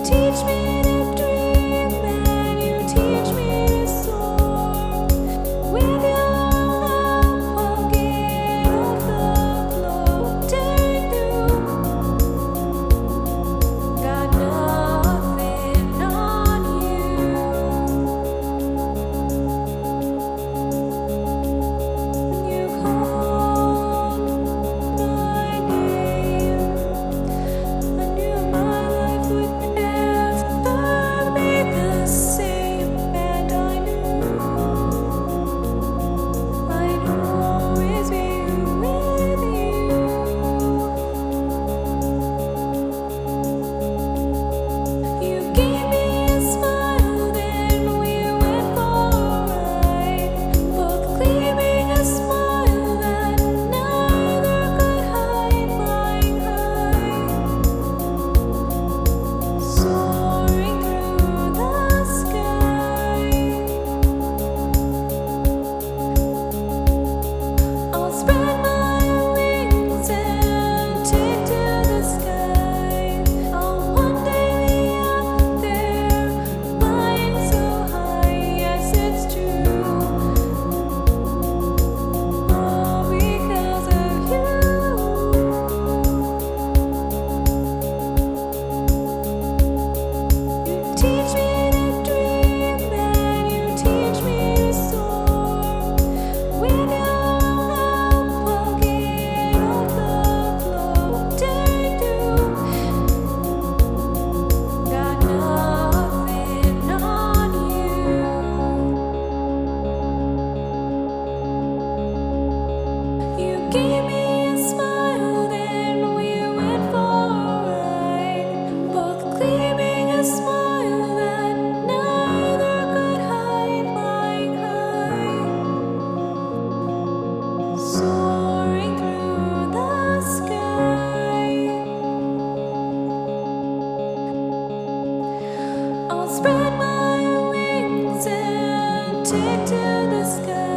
teach me to dream and you teach me to soar. With your help, I'll get off the floating through. Got nothing on you. You called my name. I knew my life would never be the same, and I knew I'd always be with you. You gave me a smile, then we went for a ride, both claiming a smile that neither could hide, flying high, soaring through the sky. I'll spread my wings and take to the sky. I'll one day be up there, flying so high. Yes, it's true, all because of you. You teach me to dream and you teach me to soar. With your help, I'll get off the floating through. Got nothing on you. You gave me a smile, then we went for a ride, both claiming a smile that neither could hide, flying high, soaring through the sky. I'll spread my wings and take to the sky.